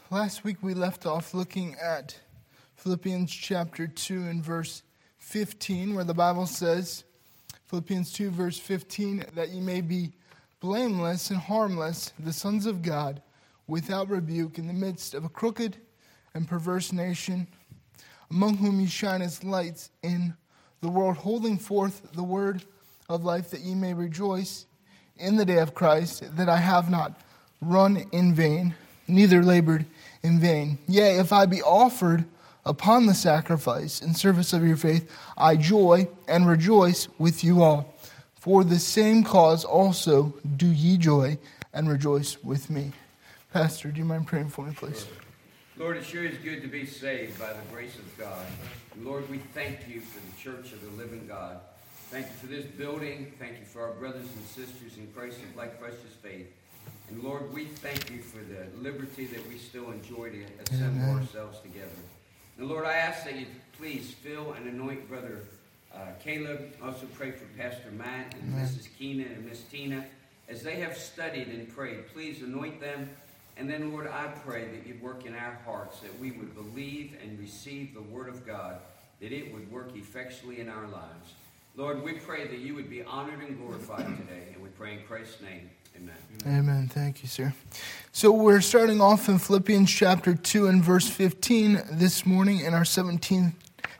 Last week we left off looking at Philippians chapter 2 and verse 15, where the Bible says, Philippians 2 verse 15, that ye may be blameless and harmless, the sons of God, without rebuke, in the midst of a crooked and perverse nation, among whom ye shine as lights in the world, holding forth the word of life, that ye may rejoice in the day of Christ, that I have not run in vain, neither labored in vain. Yea, if I be offered upon the sacrifice in service of your faith, I joy and rejoice with you all. For the same cause also do ye joy and rejoice with me. Pastor, do you mind praying for me, please? Lord, it sure is good to be saved by the grace of God. And Lord, we thank you for the church of the living God. Thank you for this building. Thank you for our brothers and sisters in Christ of like precious faith. And Lord, we thank you for the liberty that we still enjoy to assemble ourselves together. And Lord, I ask that you please fill and anoint Brother Caleb. Also pray for Pastor Matt and Mrs. Keenan and Miss Tina. As they have studied and prayed, please anoint them. And then, Lord, I pray that you'd work in our hearts, that we would believe and receive the Word of God, that it would work effectually in our lives. Lord, we pray that you would be honored and glorified today. And we pray in Christ's name. Amen. Amen. Thank you, sir. So we're starting off in Philippians chapter 2 and verse 15 this morning in our 17th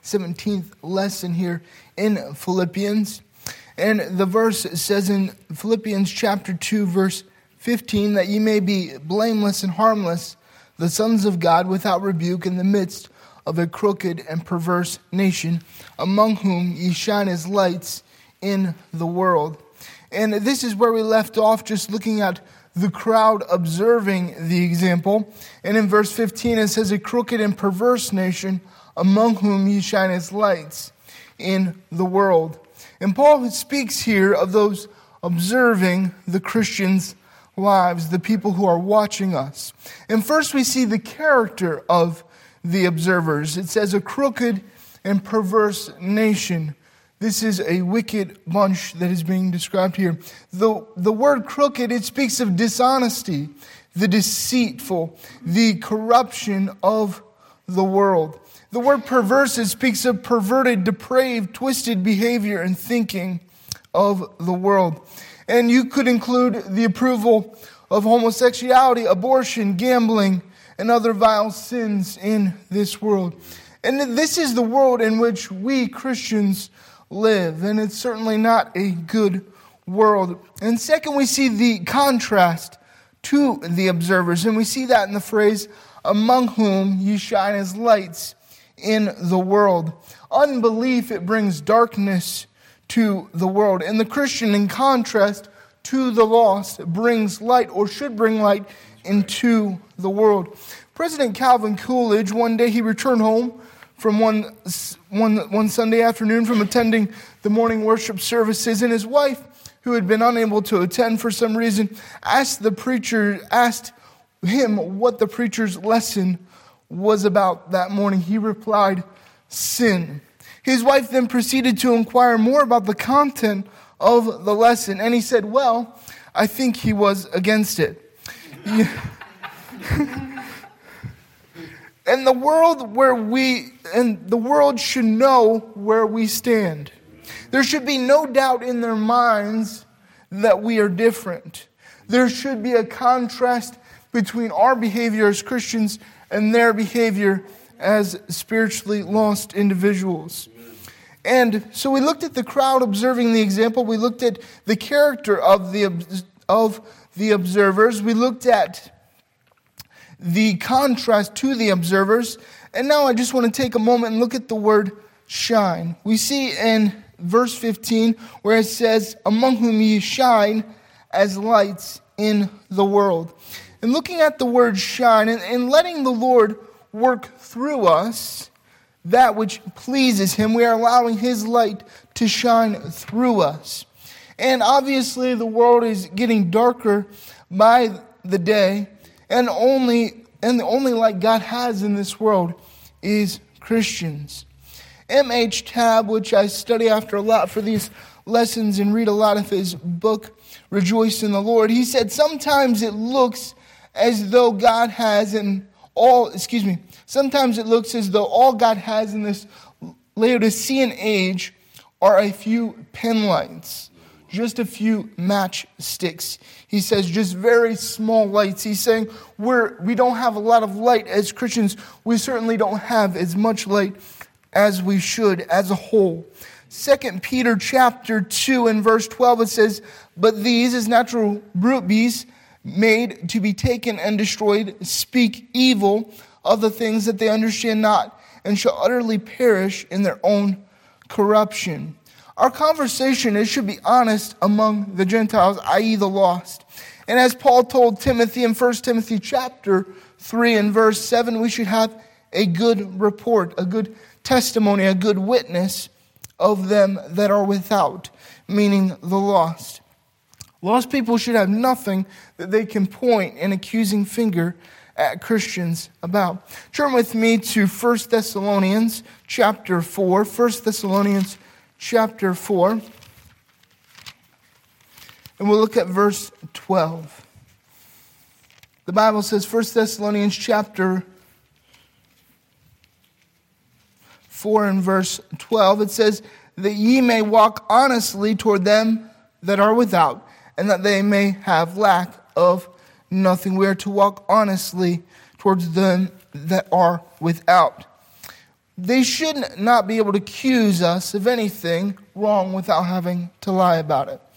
lesson here in Philippians. And the verse says in Philippians chapter 2 verse 15 that ye may be blameless and harmless, the sons of God, without rebuke, in the midst of a crooked and perverse nation, among whom ye shine as lights in the world. And this is where we left off, just looking at the crowd observing the example. And in verse 15 it says, a crooked and perverse nation, among whom ye shine as lights in the world. And Paul speaks here of those observing the Christians' lives, the people who are watching us. And first we see the character of the observers. It says a crooked and perverse nation. This is a wicked bunch that is being described here. The word crooked, it speaks of dishonesty, the deceitful, the corruption of the world. The word perverse, it speaks of perverted, depraved, twisted behavior and thinking of the world. And you could include the approval of homosexuality, abortion, gambling, and other vile sins in this world. And this is the world in which we Christians live, and it's certainly not a good world. And second, we see the contrast to the observers, and we see that in the phrase, among whom ye shine as lights in the world. Unbelief, it brings darkness to the world, and the Christian, in contrast to the lost, brings light, or should bring light, into the world. President Calvin Coolidge, one day he returned home from one Sunday afternoon from attending the morning worship services, and his wife, who had been unable to attend for some reason, asked him what the preacher's lesson was about that morning. He replied, sin. His wife then proceeded to inquire more about the content of the lesson, and he said, well, I think he was against it. And the world should know where we stand. There should be no doubt in their minds that we are different. There should be a contrast between our behavior as Christians and their behavior as spiritually lost individuals. And so we looked at the crowd observing the example. We looked at the character of the observers. We looked at the contrast to the observers. And now I just want to take a moment and look at the word shine. We see in verse 15 where it says, among whom ye shine as lights in the world. And looking at the word shine and letting the Lord work through us that which pleases him, we are allowing his light to shine through us. And obviously the world is getting darker by the day. And the only light God has in this world is Christians. M.H. Tabb, which I study after a lot for these lessons and read a lot of his book, Rejoice in the Lord, he said, sometimes it looks as though God has an sometimes it looks as though all God has in this Laodicean age are a few pen lights, just a few matchsticks. He says just very small lights. He's saying we don't have a lot of light as Christians. We certainly don't have as much light as we should as a whole. 2 Peter chapter 2 and verse 12, it says, "But these, as natural brute beasts, made to be taken and destroyed, speak evil of the things that they understand not, and shall utterly perish in their own corruption." Our conversation, it should be honest among the Gentiles, i.e. the lost. And as Paul told Timothy in 1 Timothy chapter 3 and verse 7, we should have a good report, a good testimony, a good witness of them that are without, meaning the lost. Lost people should have nothing that they can point an accusing finger at Christians about. Turn with me to 1 Thessalonians chapter 4. 1 Thessalonians chapter 4. And we'll look at verse 12. The Bible says, 1 Thessalonians chapter 4 and verse 12, it says, "That ye may walk honestly toward them that are without, and that they may have lack of nothing." We are to walk honestly towards them that are without. They should not be able to accuse us of anything wrong without having to lie about it.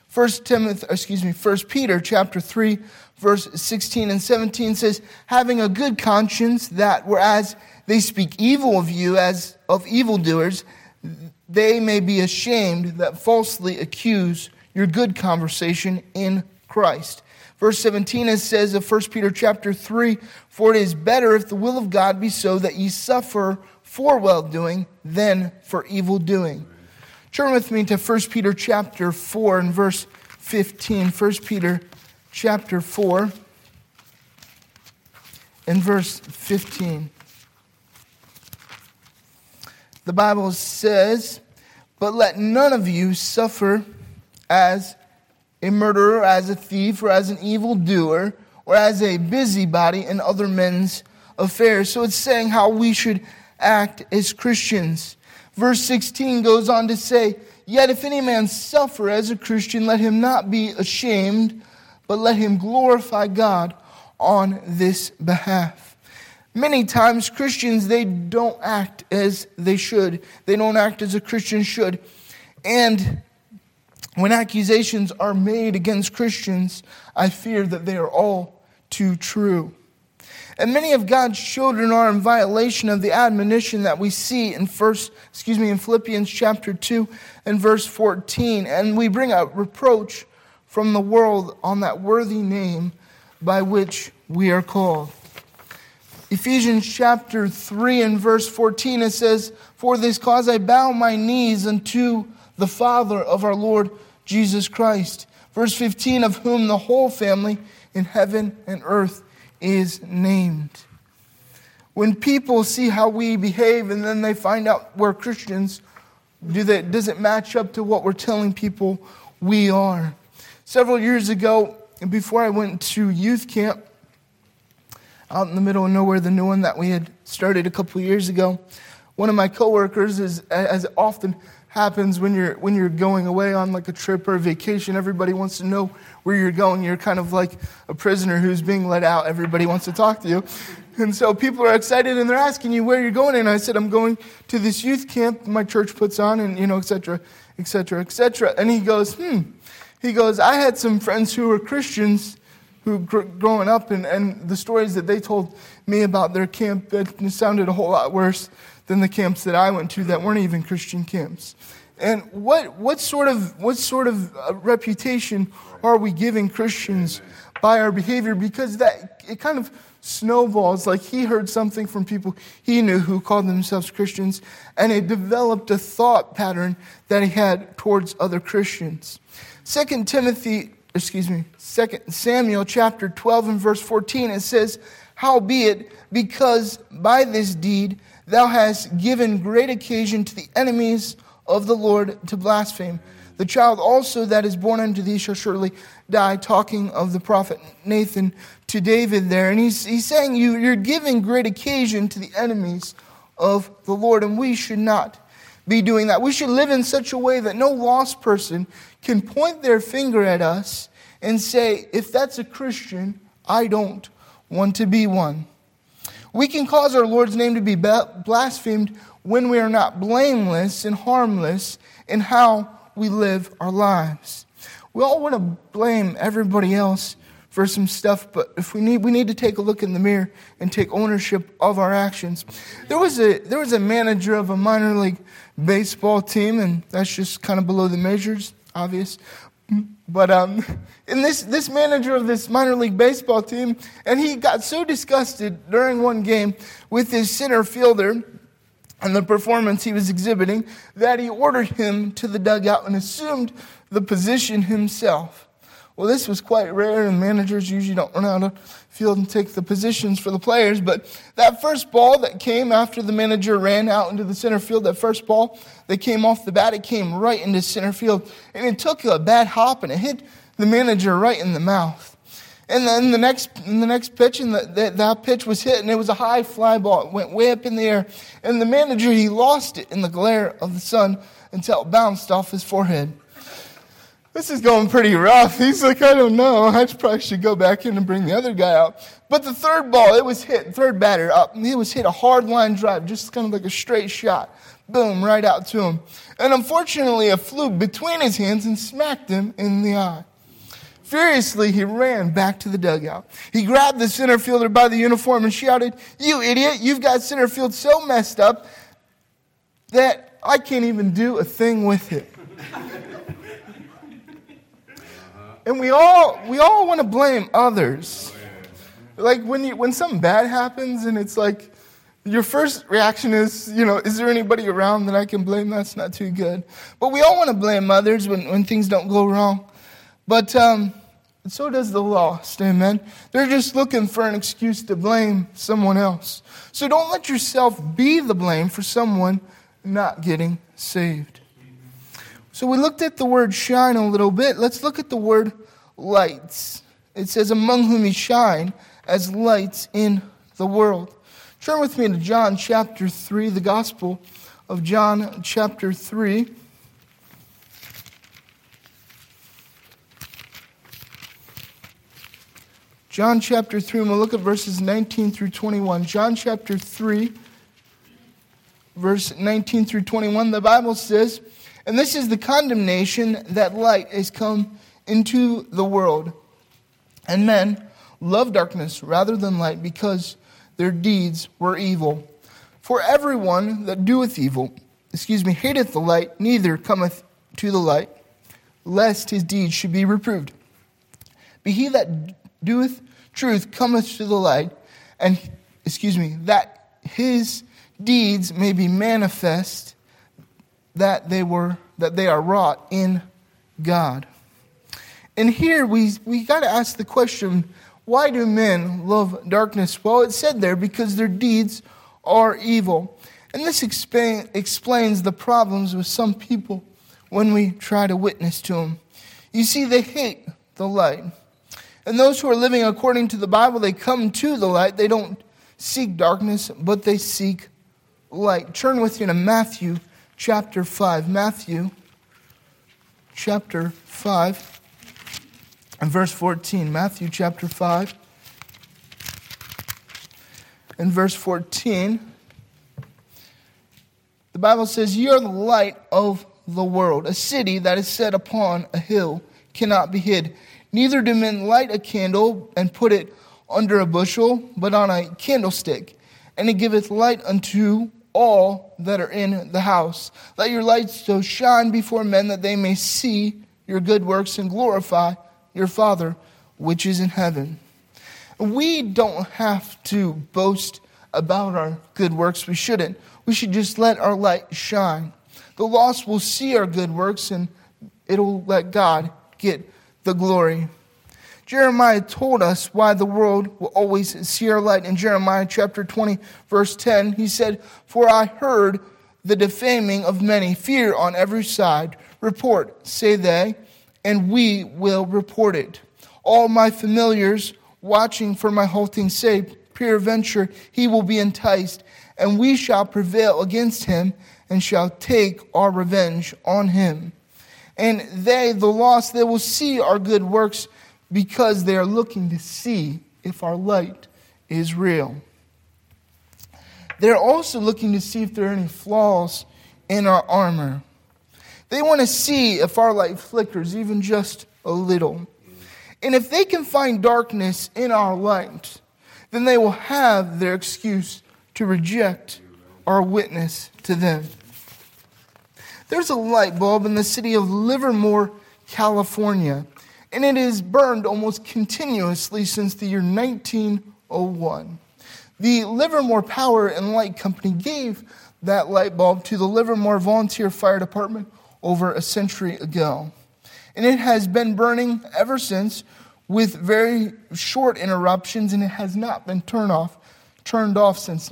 1 Peter chapter 3, verse 16 and 17 says, "Having a good conscience, that whereas they speak evil of you as of evildoers, they may be ashamed that falsely accuse your good conversation in Christ." Verse 17, it says of 1 Peter chapter 3, "For it is better if the will of God be so that ye suffer for well-doing than for evil-doing." Turn with me to 1 Peter chapter 4 and verse 15. 1 Peter chapter 4 and verse 15. The Bible says, "But let none of you suffer as a murderer, as a thief, or as an evildoer, or as a busybody in other men's affairs." So it's saying how we should act as Christians. Verse 16 goes on to say, "Yet if any man suffer as a Christian, let him not be ashamed, but let him glorify God on this behalf." Many times Christians, they don't act as they should. They don't act as a Christian should. And when accusations are made against Christians, I fear that they are all too true. And many of God's children are in violation of the admonition that we see in Philippians chapter 2 and verse 14. And we bring a reproach from the world on that worthy name by which we are called. Ephesians chapter 3 and verse 14, it says, "For this cause I bow my knees unto the Father of our Lord Jesus Christ." Verse 15, "Of whom the whole family in heaven and earth is named." When people see how we behave and then they find out we're Christians, does it match up to what we're telling people we are? Several years ago, before I went to youth camp out in the middle of nowhere, the new one that we had started a couple years ago, one of my coworkers, as often happens when you're going away on like a trip or a vacation, everybody wants to know where you're going. You're kind of like a prisoner who's being let out. Everybody wants to talk to you. And so people are excited and they're asking you where you're going. And I said, "I'm going to this youth camp my church puts on," and et cetera, et cetera, et cetera. And he goes, He goes, "I had some friends who were Christians who growing up, and the stories that they told me about their camp, that sounded a whole lot worse than the camps that I went to that weren't even Christian camps." And what sort of reputation are we giving Christians by our behavior? Because that it kind of snowballs. Like he heard something from people he knew who called themselves Christians, and it developed a thought pattern that he had towards other Christians. 2 Samuel chapter 12 and verse 14, it says, "Howbeit, because by this deed thou hast given great occasion to the enemies of the Lord to blaspheme." The child also that is born unto thee shall surely die," talking of the prophet Nathan to David there. And he's saying you're giving great occasion to the enemies of the Lord, and we should not be doing that. We should live in such a way that no lost person can point their finger at us and say, if that's a Christian, I don't want to be one. We can cause our Lord's name to be blasphemed when we are not blameless and harmless in how we live our lives. We all want to blame everybody else for some stuff, but if we need to take a look in the mirror and take ownership of our actions. There was a manager of a minor league baseball team, and that's just kind of below the measures, obvious. But in this manager of this minor league baseball team, and he got so disgusted during one game with his center fielder and the performance he was exhibiting that he ordered him to the dugout and assumed the position himself. Well, this was quite rare, and managers usually don't run out of field and take the positions for the players. But that first ball that came after the manager ran out into the center field, that first ball that came off the bat, it came right into center field. And it took a bad hop, and it hit the manager right in the mouth. And then the next pitch, and that pitch was hit, and it was a high fly ball. It went way up in the air. And the manager, he lost it in the glare of the sun until it bounced off his forehead. This is going pretty rough. He's like, I don't know. I probably should go back in and bring the other guy out. But the third ball, it was hit, third batter up. And it was hit a hard line drive, just kind of like a straight shot. Boom, right out to him. And unfortunately, it flew between his hands and smacked him in the eye. Furiously, he ran back to the dugout. He grabbed the center fielder by the uniform and shouted, "You idiot, you've got center field so messed up that I can't even do a thing with it." And we all want to blame others. Like when something bad happens and it's like your first reaction is, is there anybody around that I can blame? That's not too good. But we all want to blame others when things don't go wrong. But so does the lost, amen? They're just looking for an excuse to blame someone else. So don't let yourself be the blame for someone not getting saved. So we looked at the word shine a little bit. Let's look at the word lights. It says, among whom he shine as lights in the world. Turn with me to John chapter 3, the Gospel of John chapter 3. John chapter 3, and we'll look at verses 19 through 21. John chapter 3, verse 19 through 21, the Bible says, "And this is the condemnation, that light is come into the world. And men love darkness rather than light, because their deeds were evil. For everyone that doeth evil, hateth the light, neither cometh to the light, lest his deeds should be reproved. But he that doeth truth cometh to the light, and that his deeds may be manifest, that they are wrought in God." And here we got to ask the question, why do men love darkness? Well, it said there, because their deeds are evil. And this explains the problems with some people when we try to witness to them. You see, they hate the light. And those who are living according to the Bible, they come to the light. They don't seek darkness, but they seek light. Turn with me to Matthew chapter 5. Matthew chapter 5 and verse 14. Matthew chapter 5 and verse 14. The Bible says, "Ye are the light of the world. A city that is set upon a hill cannot be hid. Neither do men light a candle and put it under a bushel, but on a candlestick, and it giveth light unto all that are in the house. Let your light so shine before men that they may see your good works and glorify your Father which is in heaven." We don't have to boast about our good works. We shouldn't. We should just let our light shine. The lost will see our good works, and it'll let God get the glory. Jeremiah told us why the world will always see our light. In Jeremiah chapter 20, verse 10, he said, "For I heard the defaming of many, fear on every side. Report, say they, and we will report it. All my familiars watching for my halting say, peradventure he will be enticed, and we shall prevail against him, and shall take our revenge on him. And they, the lost, they will see our good works, because they are looking to see if our light is real. They're also looking to see if there are any flaws in our armor. They want to see if our light flickers even just a little. And if they can find darkness in our light, then they will have their excuse to reject our witness to them. There's a light bulb in the city of Livermore, California, and it is burned almost continuously since the year 1901. The Livermore Power and Light Company gave that light bulb to the Livermore Volunteer Fire Department over a century ago. And it has been burning ever since with very short interruptions, and it has not been turned off since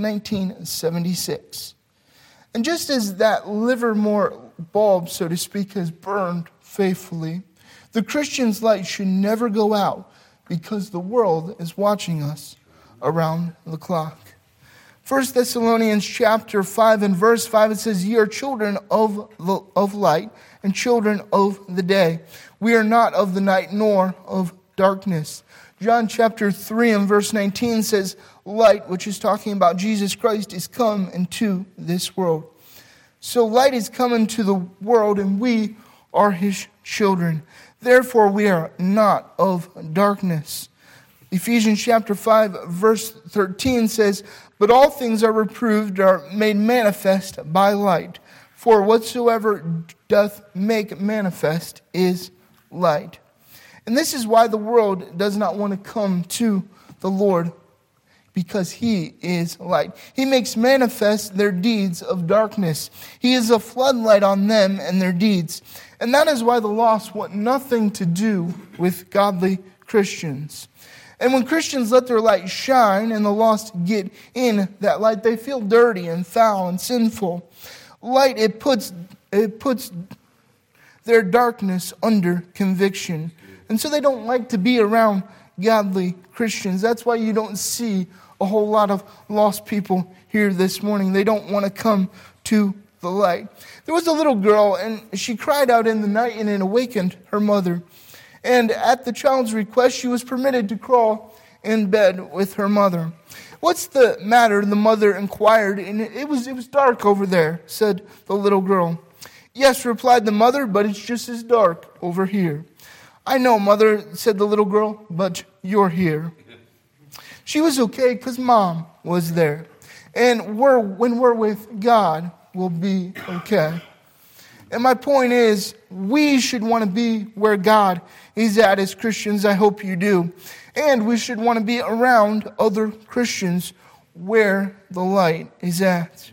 1976. And just as that Livermore bulb, so to speak, has burned faithfully, the Christian's light should never go out, because the world is watching us around the clock. 1 Thessalonians chapter 5 and verse 5, it says, "Ye are children of light and children of the day. We are not of the night nor of darkness." John chapter 3 and verse 19 says, "Light," which is talking about Jesus Christ, "is come into this world." So light is come into the world, and we are his children. Therefore we are not of darkness. Ephesians chapter 5 verse 13 says, "But all things are reproved, are made manifest by light. For whatsoever doth make manifest is light." And this is why the world does not want to come to the Lord, because he is light. He makes manifest their deeds of darkness. He is a floodlight on them and their deeds. And that is why the lost want nothing to do with godly Christians. And when Christians let their light shine and the lost get in that light, they feel dirty and foul and sinful. Light, it puts their darkness under conviction. And so they don't like to be around godly Christians. That's why you don't see a whole lot of lost people here this morning. They don't want to come to the light. There was a little girl, and she cried out in the night, and it awakened her mother. And at the child's request, she was permitted to crawl in bed with her mother. "What's the matter?" the mother inquired. "And it was dark over there," said the little girl. "Yes," replied the mother, "but it's just as dark over here." "I know, mother," said the little girl, "but you're here." She was okay because Mom was there. And when we're with God, we'll be okay. And my point is, we should want to be where God is at as Christians. I hope you do. And we should want to be around other Christians where the light is at.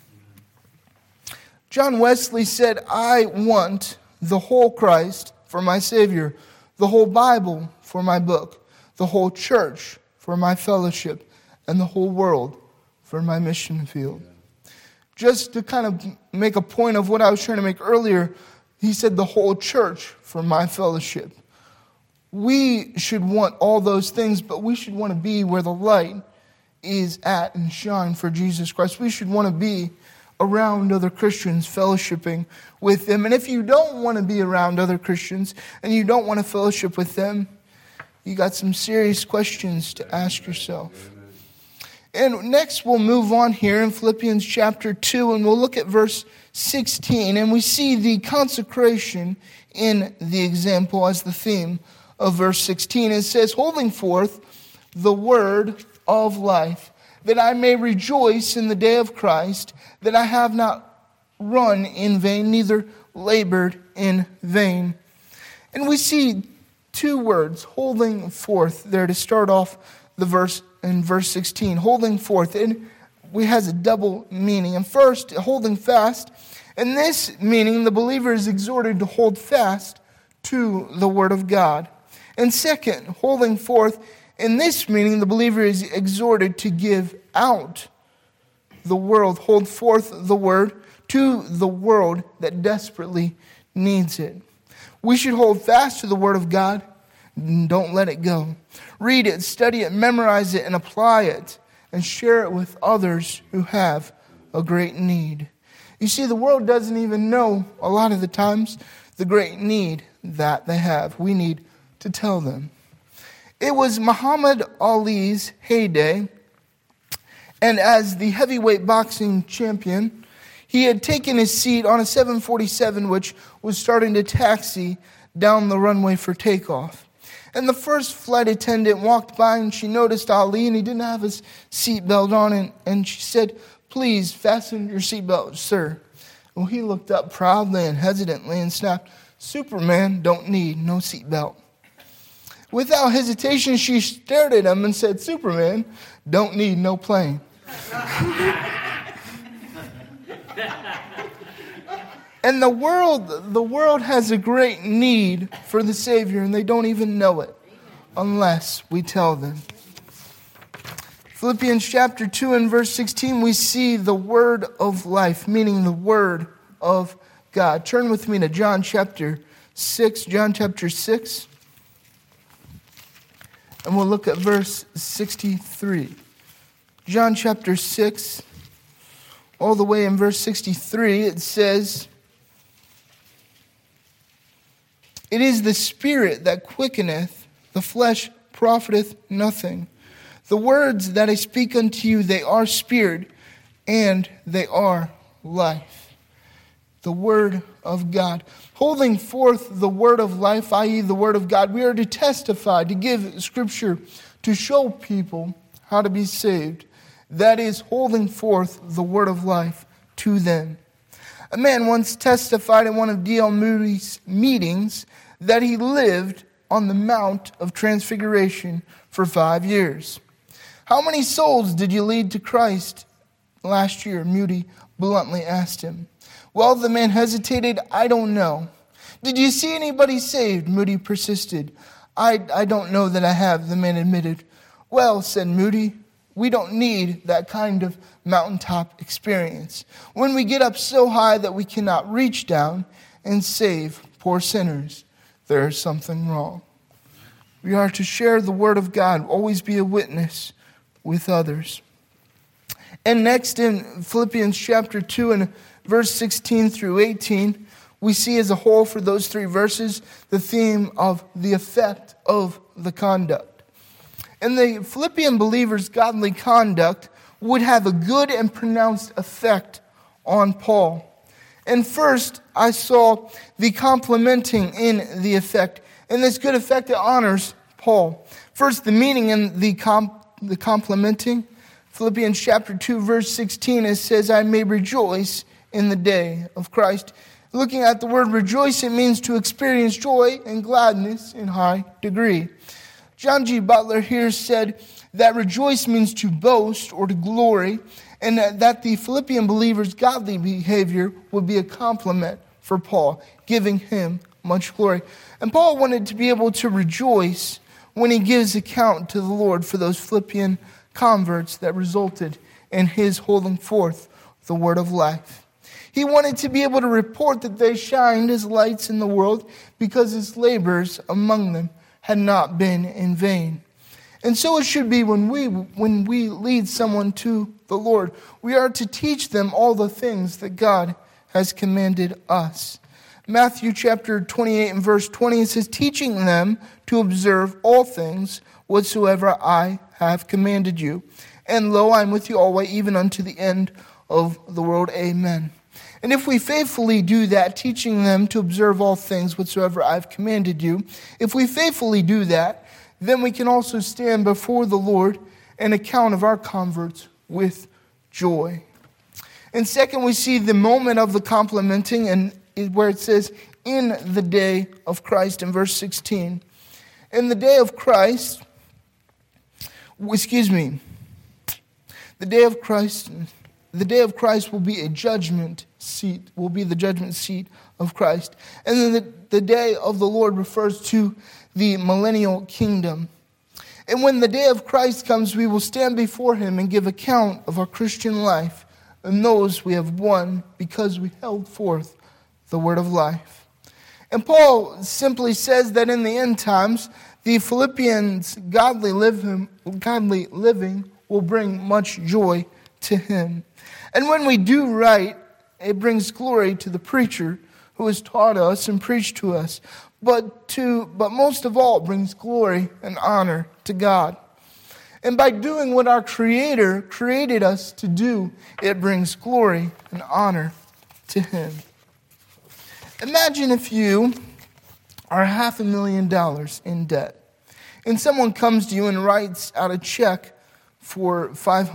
John Wesley said, "I want the whole Christ for my Savior, the whole Bible for my book, the whole church for my fellowship, and the whole world for my mission field." Just to kind of make a point of what I was trying to make earlier, he said the whole church for my fellowship. We should want all those things, but we should want to be where the light is at and shine for Jesus Christ. We should want to be around other Christians, fellowshipping with them. And if you don't want to be around other Christians and you don't want to fellowship with them, you got some serious questions to ask yourself. And next we'll move on here in Philippians chapter 2, and we'll look at verse 16. And we see the consecration in the example as the theme of verse 16. It says, "Holding forth the word of life, that I may rejoice in the day of Christ, that I have not run in vain, neither labored in vain." And we see two words, holding forth, there to start off the verse in verse 16. Holding forth, and it has a double meaning. And first, holding fast. In this meaning, the believer is exhorted to hold fast to the word of God. And second, holding forth, in this meaning, the believer is exhorted to give out the world, hold forth the word to the world that desperately needs it. We should hold fast to the Word of God. Don't let it go. Read it, study it, memorize it, and apply it, and share it with others who have a great need. You see, the world doesn't even know a lot of the times the great need that they have. We need to tell them. It was Muhammad Ali's heyday, and as the heavyweight boxing champion, he had taken his seat on a 747 which was starting to taxi down the runway for takeoff. And the first flight attendant walked by and she noticed Ali and he didn't have his seatbelt on, and she said, "Please fasten your seatbelt, sir." Well, he looked up proudly and hesitantly and snapped, "Superman don't need no seatbelt." Without hesitation, she stared at him and said, "Superman don't need no plane." And the world has a great need for the Savior, and they don't even know it unless we tell them. Philippians chapter 2 and verse 16, we see the word of life, meaning the word of God. Turn with me to John chapter 6. John chapter 6. And we'll look at verse 63. John chapter 6, all the way in verse 63, it says, "It is the Spirit that quickeneth, the flesh profiteth nothing. The words that I speak unto you, they are spirit, and they are life." The word of God. Holding forth the word of life, i.e. the word of God, we are to testify, to give scripture, to show people how to be saved. That is holding forth the word of life to them. A man once testified at one of D.L. Moody's meetings that he lived on the Mount of Transfiguration for 5 years. "How many souls did you lead to Christ last year?" Moody bluntly asked him. Well, the man hesitated. "I don't know." "Did you see anybody saved?" Moody persisted. I don't know that I have," the man admitted. "Well," said Moody, "we don't need that kind of mountaintop experience. When we get up so high that we cannot reach down and save poor sinners, there is something wrong." We are to share the word of God, always be a witness with others. And next in Philippians chapter 2 and verse 16 through 18, we see as a whole for those 3 verses the theme of the effect of the conduct. And the Philippian believers' godly conduct would have a good and pronounced effect on Paul. And first, I saw the complimenting in the effect. And this good effect, it honors Paul. First, the meaning in the complimenting. Philippians chapter 2, verse 16, it says, "I may rejoice in the day of Christ." Looking at the word rejoice, it means to experience joy and gladness in high degree. John G. Butler here said that rejoice means to boast or to glory, and that the Philippian believers' godly behavior would be a compliment for Paul, giving him much glory. And Paul wanted to be able to rejoice when he gives account to the Lord for those Philippian converts that resulted in his holding forth the word of life. He wanted to be able to report that they shined as lights in the world because his labors among them had not been in vain. And so it should be when we lead someone to the Lord. We are to teach them all the things that God has commanded us. Matthew chapter 28 and verse 20, it says, "Teaching them to observe all things whatsoever I have commanded you. And lo, I am with you always, even unto the end of the world. Amen." And if we faithfully do that, teaching them to observe all things whatsoever I've commanded you, if we faithfully do that, then we can also stand before the Lord and account of our converts with joy. And second, we see the moment of the complimenting, and where it says, "in the day of Christ," in verse 16. In the day of Christ, the day of Christ will be a judgment seat, will be the judgment seat of Christ. And then the day of the Lord refers to the millennial kingdom. And when the day of Christ comes, we will stand before him and give account of our Christian life and those we have won because we held forth the word of life. And Paul simply says that in the end times, the Philippians' godly living will bring much joy to him. And when we do right, it brings glory to the preacher who has taught us and preached to us. But most of all, it brings glory and honor to God. And by doing what our Creator created us to do, it brings glory and honor to Him. Imagine if you are $500,000 in debt, and someone comes to you and writes out a check for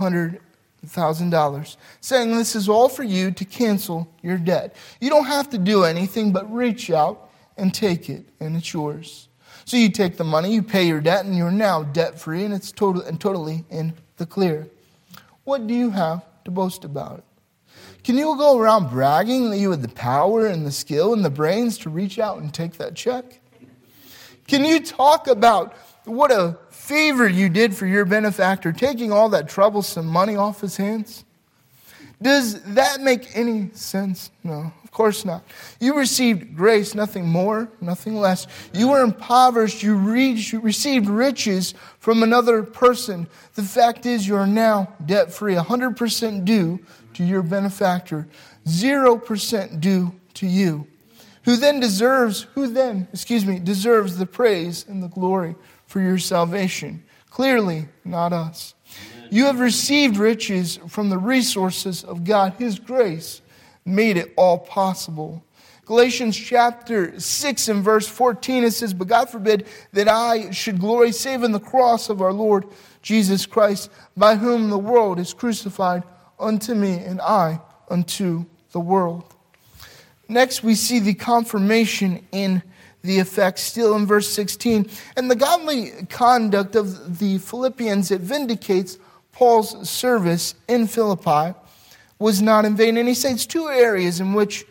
$500,000, saying this is all for you to cancel your debt. You don't have to do anything but reach out and take it, and it's yours. So you take the money, you pay your debt, and you're now debt-free, and it's totally in the clear. What do you have to boast about? Can you go around bragging that you had the power and the skill and the brains to reach out and take that check? Can you talk about what a favor you did for your benefactor, taking all that troublesome money off his hands? Does that make any sense? No, of course not. You received grace, nothing more, nothing less. You were impoverished. You received riches from another person. The fact is you are now debt-free, 100% due to your benefactor, 0% due to you. Who then deserves the praise and the glory for your salvation? Clearly, not us. You have received riches from the resources of God. His grace made it all possible. Galatians chapter 6 and verse 14, it says, "But God forbid that I should glory save in the cross of our Lord Jesus Christ, by whom the world is crucified unto me, and I unto the world." Next, we see the confirmation in the effect, still in verse 16. And the godly conduct of the Philippians, it vindicates Paul's service in Philippi was not in vain. And he cites two areas in which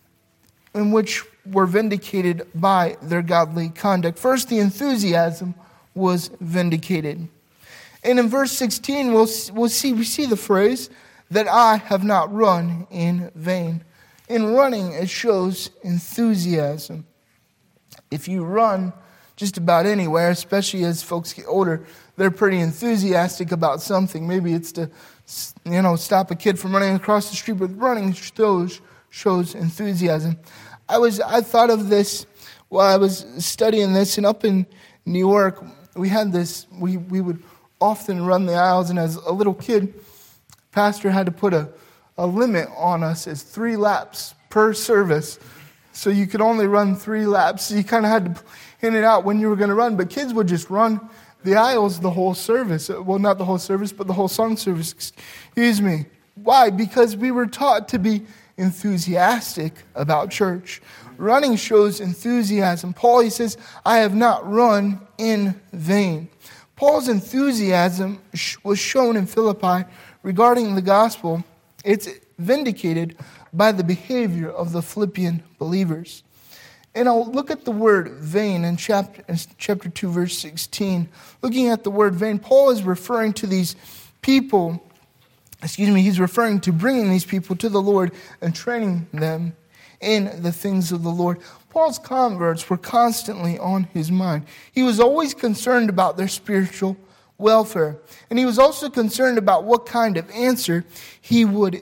were vindicated by their godly conduct. First, the enthusiasm was vindicated. And in verse 16, we see the phrase that I have not run in vain. In running, it shows enthusiasm. If you run just about anywhere, especially as folks get older, they're pretty enthusiastic about something. Maybe it's to, stop a kid from running across the street, but running shows enthusiasm. I thought of this while I was studying this, and up in New York, we had this, we would often run the aisles, and as a little kid, pastor had to put a limit on us as 3 laps per service. So you could only run 3 laps. So you kind of had to hint it out when you were going to run. But kids would just run the aisles the whole service. Well, not the whole service, but the whole song service. Excuse me. Why? Because we were taught to be enthusiastic about church. Running shows enthusiasm. Paul, he says, I have not run in vain. Paul's enthusiasm was shown in Philippi regarding the gospel. It's vindicated by the behavior of the Philippian believers. And I'll look at the word vain in chapter 2, verse 16. Looking at the word vain, Paul is referring to these people, he's referring to bringing these people to the Lord and training them in the things of the Lord. Paul's converts were constantly on his mind. He was always concerned about their spiritual welfare. And he was also concerned about what kind of answer he would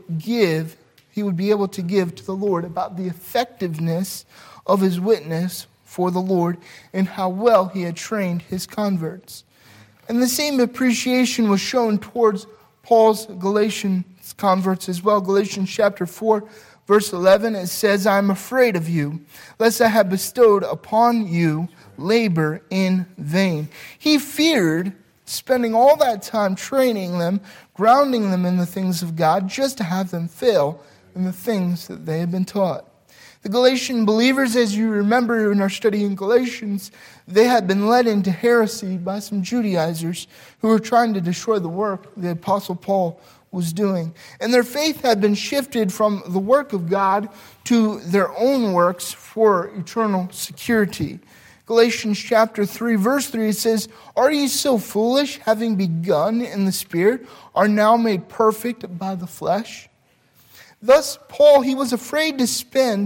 be able to give to the Lord about the effectiveness of his witness for the Lord and how well he had trained his converts. And the same appreciation was shown towards Paul's Galatian converts as well. Galatians chapter 4, verse 11, it says, I am afraid of you, lest I have bestowed upon you labor in vain. He feared spending all that time training them, grounding them in the things of God, just to have them fail in the things that they had been taught. The Galatian believers, as you remember in our study in Galatians, they had been led into heresy by some Judaizers who were trying to destroy the work the Apostle Paul was doing. And their faith had been shifted from the work of God to their own works for eternal security. Galatians chapter 3, verse 3, it says, Are ye so foolish, having begun in the Spirit, are now made perfect by the flesh? Thus, Paul, he was afraid to spend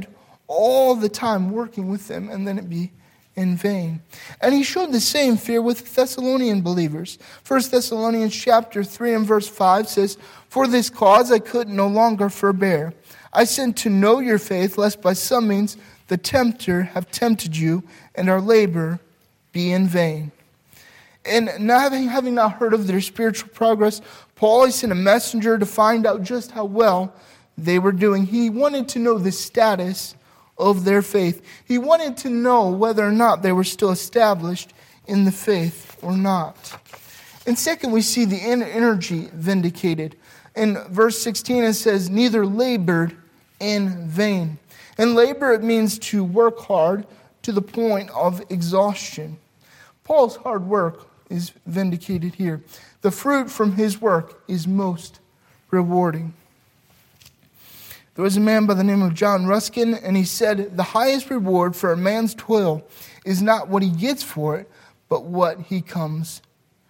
all the time working with them, and then it be in vain. And he showed the same fear with Thessalonian believers. 1 Thessalonians chapter 3 and verse 5 says, "For this cause I could no longer forbear. I sent to know your faith, lest by some means the tempter have tempted you, and our labor be in vain." And having not heard of their spiritual progress, Paul sent a messenger to find out just how well they were doing. He wanted to know the status of their faith. He wanted to know whether or not they were still established in the faith or not. And second, we see the energy vindicated. In verse 16 it says, "Neither labored in vain." And labor, it means to work hard to the point of exhaustion. Paul's hard work is vindicated here. The fruit from his work is most rewarding. There was a man by the name of John Ruskin, and he said, "The highest reward for a man's toil is not what he gets for it, but what he becomes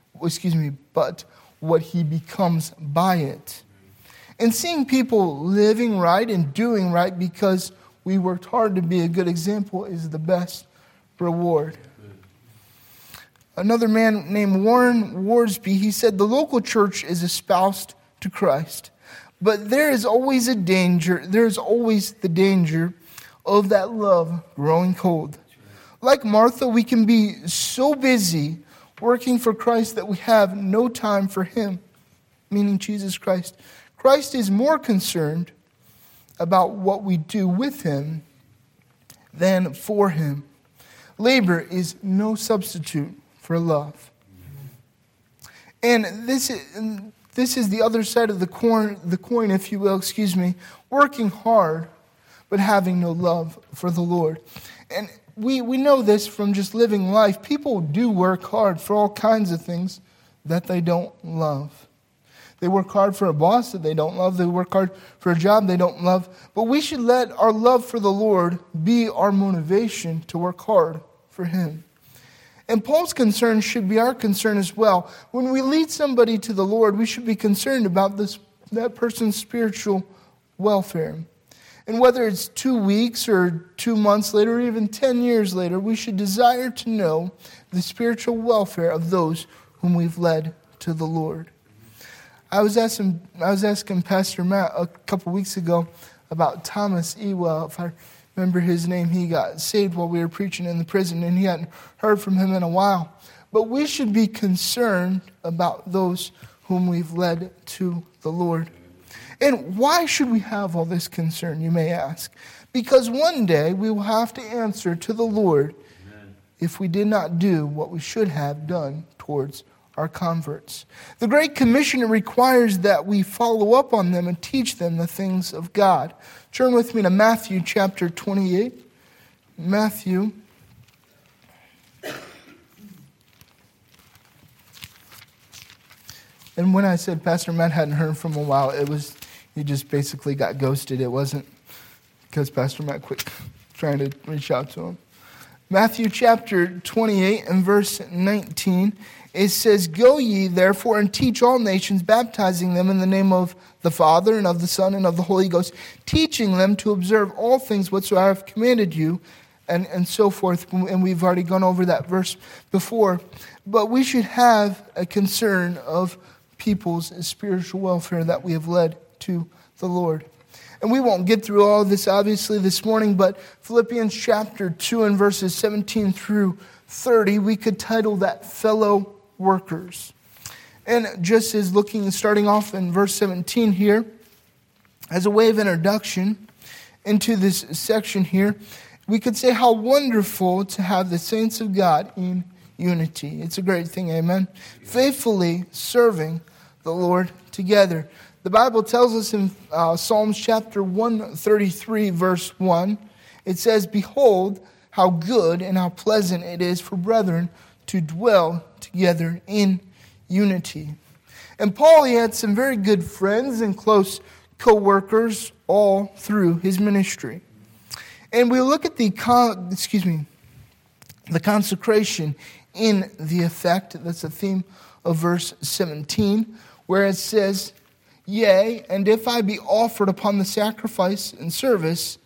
by it." And seeing people living right and doing right because we worked hard to be a good example is the best reward. Another man named Warren Worsby, he said, "The local church is espoused to Christ. But there is always the danger of that love growing cold. Like Martha, we can be so busy working for Christ that we have no time for him," meaning Jesus Christ. Christ is more concerned about what we do with him than for him. Labor is no substitute for love. And this is the other side of the coin, if you will, working hard, but having no love for the Lord. And we know this from just living life. People do work hard for all kinds of things that they don't love. They work hard for a boss that they don't love. They work hard for a job they don't love. But we should let our love for the Lord be our motivation to work hard for him. And Paul's concern should be our concern as well. When we lead somebody to the Lord, we should be concerned about that person's spiritual welfare. And whether it's 2 weeks or 2 months later or even 10 years later, we should desire to know the spiritual welfare of those whom we've led to the Lord. I was asking Pastor Matt a couple weeks ago about Thomas Ewell. If I remember his name, he got saved while we were preaching in the prison, and he hadn't heard from him in a while. But we should be concerned about those whom we've led to the Lord. And why should we have all this concern, you may ask? Because one day we will have to answer to the Lord if we did not do what we should have done towards our converts. The Great Commission requires that we follow up on them and teach them the things of God. Turn with me to Matthew chapter 28. Matthew. And when I said Pastor Matt hadn't heard from a while, he just basically got ghosted. It wasn't because Pastor Matt quit trying to reach out to him. Matthew chapter 28 and verse 19, it says, "Go ye therefore and teach all nations, baptizing them in the name of the Father and of the Son and of the Holy Ghost, teaching them to observe all things whatsoever I have commanded you," and so forth. And we've already gone over that verse before. But we should have a concern of people's spiritual welfare that we have led to the Lord. And we won't get through all of this, obviously, this morning, but Philippians chapter 2 and verses 17 through 30, we could title that Fellow Workers. And just as starting off in verse 17 here, as a way of introduction into this section here, we could say how wonderful to have the saints of God in unity. It's a great thing, amen? Faithfully serving the Lord together. The Bible tells us in Psalms chapter 133, verse 1, it says, "Behold, how good and how pleasant it is for brethren to dwell together in unity." And Paul, he had some very good friends and close co-workers all through his ministry. And we look at the consecration in the effect. That's the theme of verse 17, where it says, "Yea, and if I be offered upon the sacrifice and service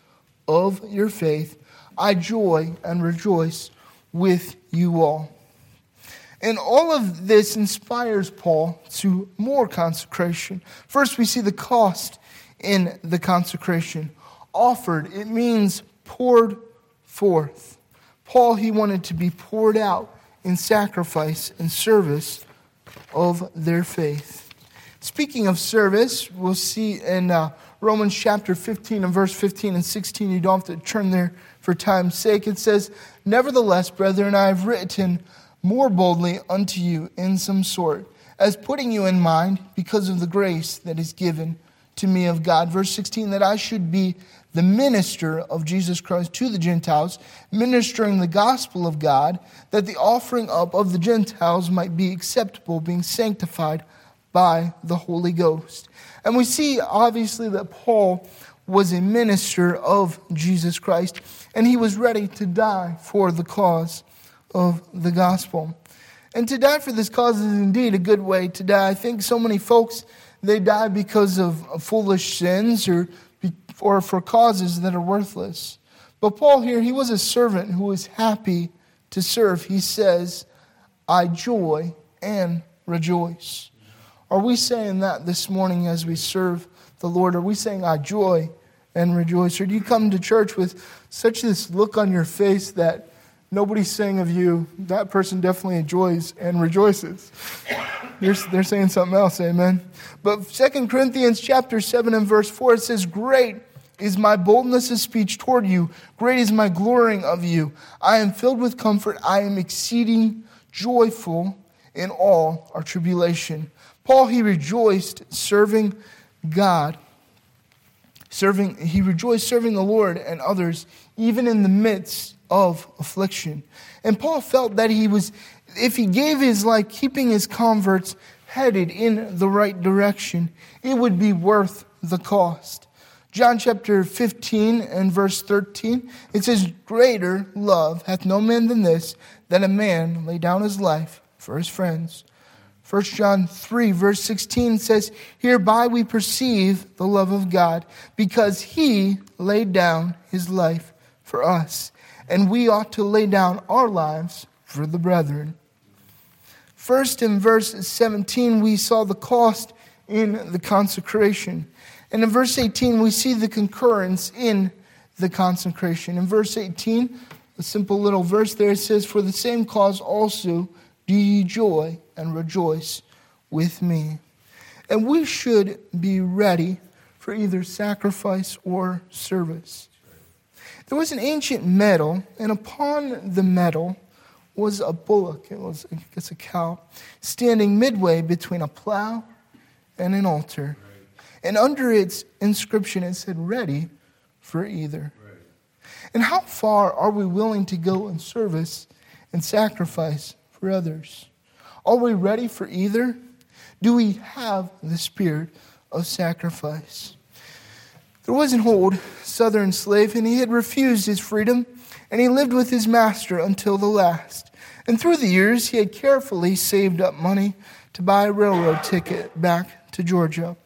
of your faith, I joy and rejoice with you all. And all of this inspires Paul to more consecration. First, we see the cost in the consecration. Offered, it means poured forth. Paul, he wanted to be poured out in sacrifice and service of their faith. Speaking of service, we'll see in Romans chapter 15 and verse 15 and 16. You don't have to turn there for time's sake. It says, "Nevertheless, brethren, I have written more boldly unto you in some sort, as putting you in mind because of the grace that is given to me of God." Verse 16, "that I should be the minister of Jesus Christ to the Gentiles, ministering the gospel of God, that the offering up of the Gentiles might be acceptable, being sanctified by the Holy Ghost." And we see, obviously, that Paul was a minister of Jesus Christ, and he was ready to die for the cause of the gospel. And to die for this cause is indeed a good way to die. I think so many folks, they die because of foolish sins or for causes that are worthless. But Paul here, he was a servant who was happy to serve. He says, "I joy and rejoice." Are we saying that this morning as we serve the Lord? Are we saying, "I joy and rejoice"? Or do you come to church with such this look on your face that nobody's saying of you, "That person definitely enjoys and rejoices"? They're saying something else, amen? But 2 Corinthians chapter 7 and verse 4, it says, "Great is my boldness of speech toward you. Great is my glorying of you. I am filled with comfort. I am exceeding joyful in all our tribulation." Paul, he rejoiced serving God. He rejoiced serving the Lord and others, even in the midst of affliction. And Paul felt that if he gave his life keeping his converts headed in the right direction, it would be worth the cost. John chapter 15 and verse 13, it says, "Greater love hath no man than this, that a man lay down his life for his friends." 1 John 3 verse 16 says, "Hereby we perceive the love of God, because he laid down his life for us, and we ought to lay down our lives for the brethren." First, in verse 17, we saw the cost in the consecration. And in verse 18, we see the concurrence in the consecration. In verse 18, a simple little verse there, it says, "For the same cause also do ye joy and rejoice with me." And we should be ready for either sacrifice or service. There was an ancient meadow, and upon the meadow was a bullock, it was, I guess, a cow, standing midway between a plow and an altar. And under its inscription, it said, "Ready for either." And how far are we willing to go in service and sacrifice for others? Are we ready for either? Do we have the spirit of sacrifice? There was an old southern slave, and he had refused his freedom, and he lived with his master until the last. And through the years, he had carefully saved up money to buy a railroad ticket back to Georgia.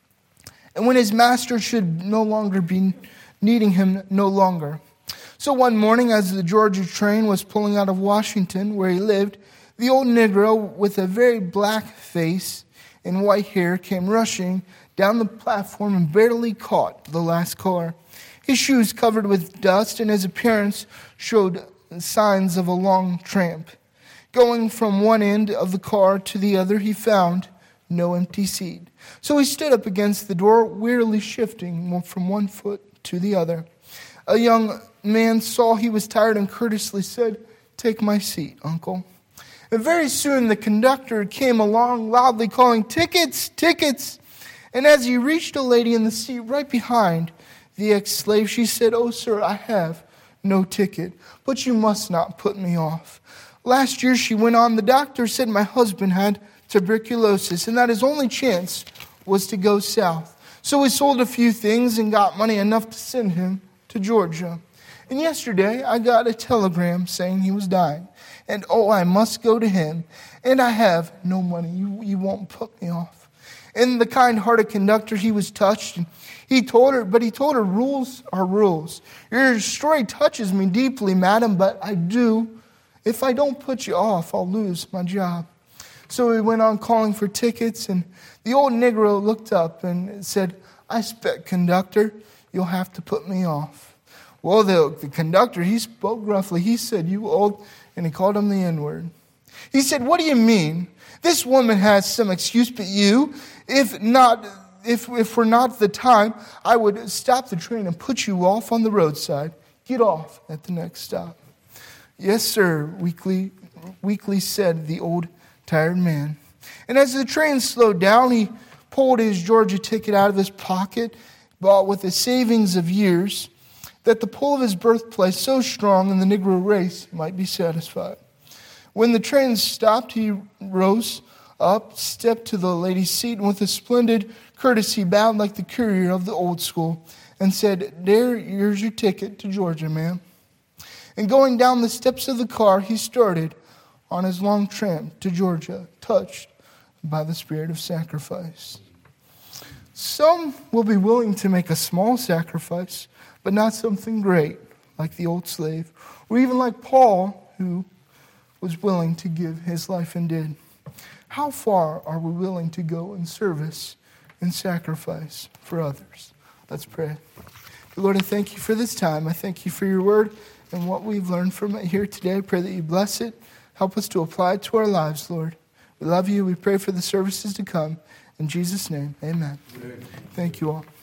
And when his master should no longer be needing him no longer. So one morning, as the Georgia train was pulling out of Washington, where he lived, the old Negro with a very black face and white hair came rushing down the platform and barely caught the last car. His shoes covered with dust, and his appearance showed signs of a long tramp. Going from one end of the car to the other, he found no empty seat. So he stood up against the door, wearily shifting from one foot to the other. A young man saw he was tired and courteously said, "Take my seat, uncle." And very soon the conductor came along, loudly calling, "Tickets, tickets!" And as he reached a lady in the seat right behind the ex-slave, she said, "Oh, sir, I have no ticket, but you must not put me off. Last year," she went on, "the doctor said my husband had tuberculosis, and that his only chance was to go south. So we sold a few things and got money enough to send him to Georgia. And yesterday I got a telegram saying he was dying. And I must go to him. And I have no money. You won't put me off." And the kind-hearted conductor, he was touched. And he told her, rules are rules. Your story touches me deeply, madam, but if I don't put you off, I'll lose my job. So he went on calling for tickets, and the old Negro looked up and said, I expect, conductor, you'll have to put me off. Well, the conductor, he spoke gruffly. He said, you old, and he called him the N-word. He said, what do you mean? This woman has some excuse, but you, if we're not at the time, I would stop the train and put you off on the roadside. Get off at the next stop. Yes, sir, weakly said the old tired man. And as the train slowed down, he pulled his Georgia ticket out of his pocket, bought with the savings of years, that the pull of his birthplace so strong in the Negro race might be satisfied. When the train stopped, he rose up, stepped to the lady's seat, and with a splendid courtesy bowed like the courier of the old school, and said, here's your ticket to Georgia, ma'am. And going down the steps of the car, he started on his long tramp to Georgia, touched by the spirit of sacrifice. Some will be willing to make a small sacrifice, but not something great, like the old slave, or even like Paul, who was willing to give his life and did. How far are we willing to go in service and sacrifice for others? Let's pray. Lord, I thank you for this time. I thank you for your word and what we've learned from it here today. I pray that you bless it. Help us to apply it to our lives, Lord. We love you. We pray for the services to come. In Jesus' name, amen. Thank you all.